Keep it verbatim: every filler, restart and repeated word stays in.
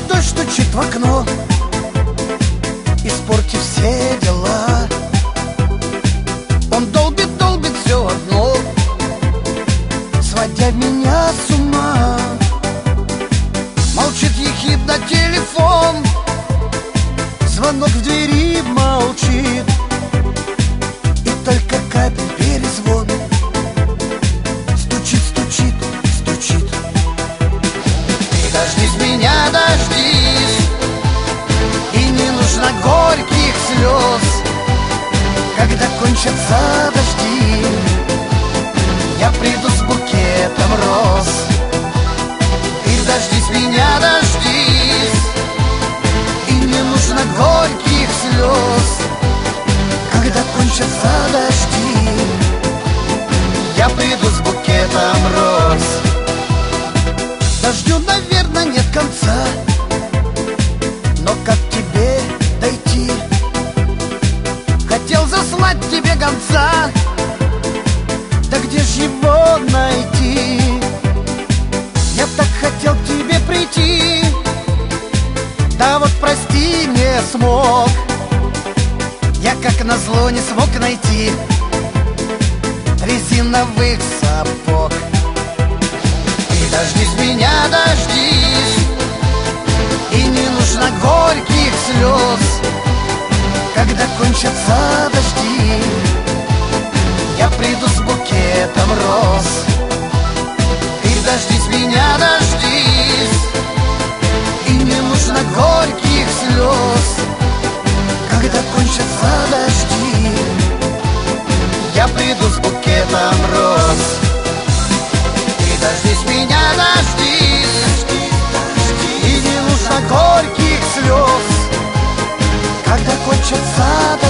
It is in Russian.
дождь стучит в окно, испортив все дела. Он долбит, долбит все одно, сводя меня с ума. Молчит ехидно телефон, звонок в двери молчит, и только капель перезвон стучит, стучит, стучит. Ты дождись меня, дождись, и не нужно горьких слез. Когда кончатся дожди, я приду с букетом роз. Ты дождись меня, дождись, и не нужно горьких слез. Когда кончатся дожди, я приду с букетом роз. Дождю, наверное, нет конца, но как тебе дойти? Хотел заслать тебе гонца, да где ж его найти? Я так хотел к тебе прийти, да вот прости, не смог. Я как назло не смог найти резиновых сапог. Ты дождись меня, дождись, и не нужно горьких слез. Когда кончатся дожди, я приду с букетом роз. Ты дождись меня, дождись, и не нужно горьких слез. Когда кончатся дожди, я приду с букетом роз. Ты дождись меня, дождись, и не нужно горьких слез. Когда кончатся